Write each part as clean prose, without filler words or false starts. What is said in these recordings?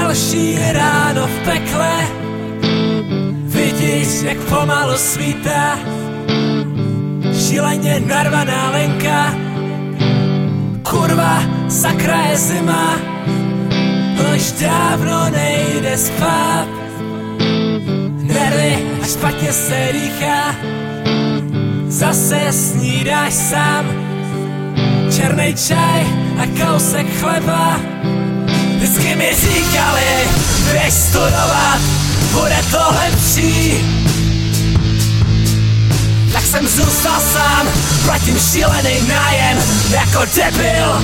Další ráno v pekle, vidíš, jak pomalu svítá. Šíleně narvaná Lenka, kurva, sakra je zima, už dávno nejde spát. Nervy a špatně se dýchá, zase snídáš sám. Černej čaj a kousek chleba. Vždycky mi říkali, běž studovat, bude to lepší. Tak jsem zůstal sám, platím šílený nájem jako debil.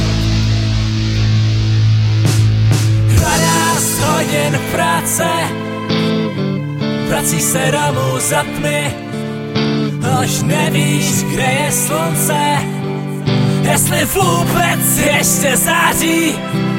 12 hodin práce, prací se domů za tmy. Už nevíš, kde je slunce, jestli vůbec ještě září.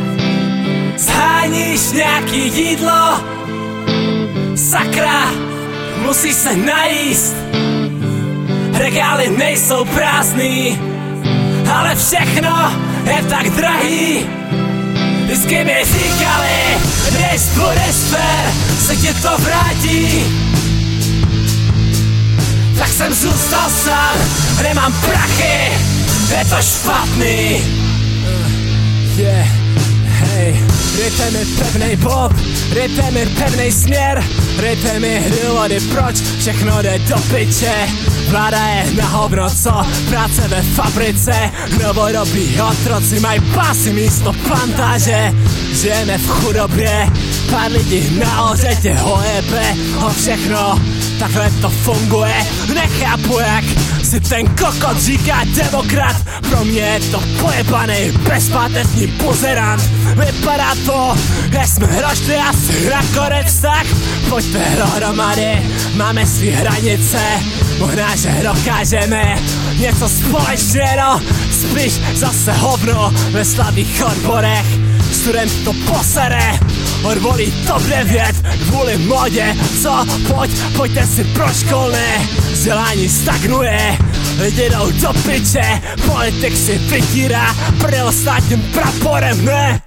Zháníš nějaký jídlo, sakra, musíš se najíst. Regály nejsou prázdný, ale všechno je tak drahý. Vždycky mi říkali, když budeš fér, se ti to vrátí. Tak jsem zůstal sám, nemám prachy, je to špatný. Hej, dejte mi pevnej bob, dejte mi pevnej směr, dejte mi důvody, proč všechno jde do piče. Vláda je na hovno, co? Práce ve fabrice, novodobí otroci mají pásy místo plantáže. Žijeme v chudobě, pár lidí nahoře tě hojebe o všechno. Takhle to funguje, nechápu, jak si ten kokot říká demokrat. Pro mě je to pojebanej, bezpátečný buzerant. Vypadá to, že jsme rošli asi nakonec, tak pojďte dohromady, máme svý hranice. Možná, že dokážeme něco společného, spíš zase hovno ve slabých odborech. Student to posere, odvolí TOP 9 kvůli modě. Co? Pojďte si pro školné, vzdělání stagnuje, lidi jdou do piče, politik si vytírá prdel státním praporem, ne?